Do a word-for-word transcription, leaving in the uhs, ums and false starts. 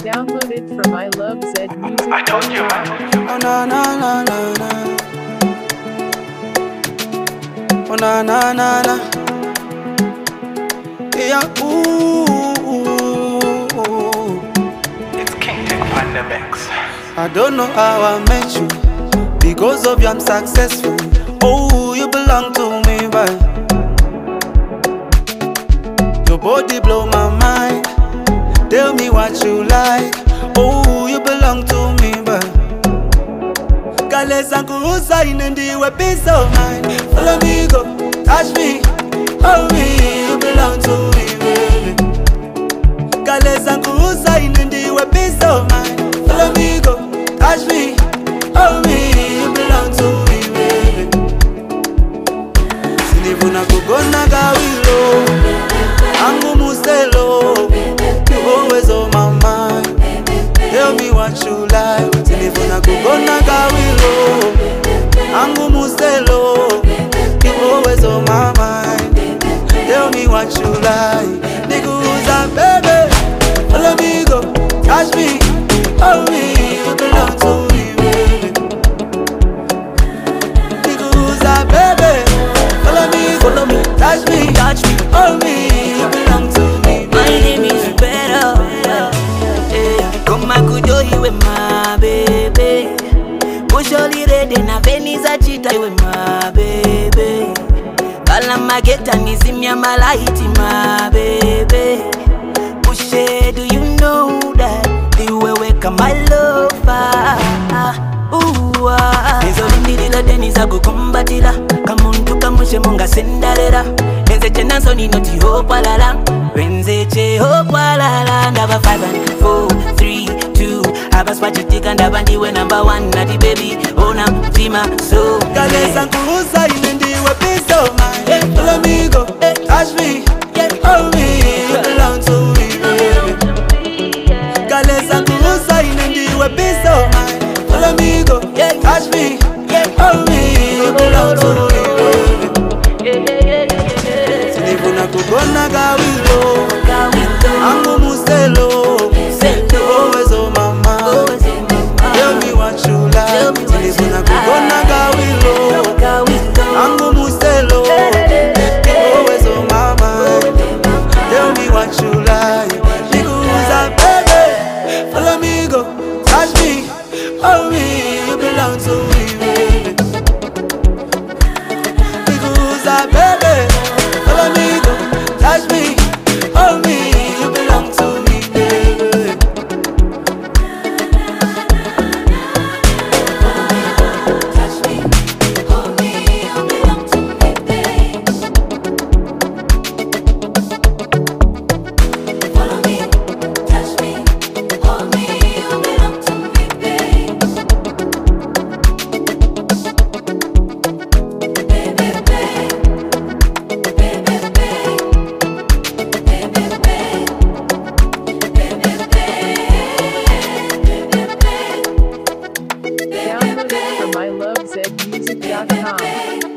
Downloaded from I Love Zed Music. I told you. Oh na na na na na. Oh na na na na. Yeah, ooh, ooh, ooh. It's King Tech Pandemics. I don't know how I met you. Because of you I'm successful. Oh, you belong to me, but your body blow my mind. Tell me what you like. Oh, you belong to me, but Kale sankuusa inendiwe peace of mind. Follow me, go, touch me, hold me. You belong to me, baby. Kale sankuusa inendiwe peace of mind. Follow me, go, touch me, hold me. You belong to me, baby. Sinivuna kugona gawilo, angu muselo. You always on my mind. Tell me what you like. Sinivuna kugona gawilo, angu muselo. You always on my mind. Tell me what you like. Nigga, baby, follow me, go, touch me, hold me. You belong to me, baby. Nigga, baby, follow me, follow me, touch me, touch me, hold me. You belong to me, baby. My name is better. Come I could do you with my baby. Push all the red and a Venice a cheetah with my baby. Kala mageta nizimi ya malaiti my baby. Push it, do you know that the way we come my lover. Ooh ah. Nizo lindilila denisa kukumbatila. Kamuntu kamushe munga sendalela. Nenze chenanso ni noti hopa lala. Wenze che hopa lala. Ndaba five and four, three, two. Aba swachitika ndaba ndiwe number one. Nati baby, ona mtima so. Kale sankuusa inendiwe peace of mind. Follow me, go, touch me, hold me. You belong to me, baby. Kale sankuusa inendiwe peace of mind. Follow me, go, touch me, hold me. You belong to me, baby. Sinivuna kugona gawilo, angu muselo. You always on my mind. Tell me what you like. Sinivuna kugona gawilo, angu muselo. You always on my mind. Tell me what you like. Nigga, baby, follow me, go, touch me, hold me. You belong to me, baby. Nigga, baby, follow me, go, touch me, hold me. You belong to me, baby. Touch me, hold me, you belong to me, babe. Follow me, touch me, hold me, you belong to me, babe. Baby, babe, baby, babe, baby, babe, baby, babe, baby, babe. Downloaded from I Love Zed Music dot com.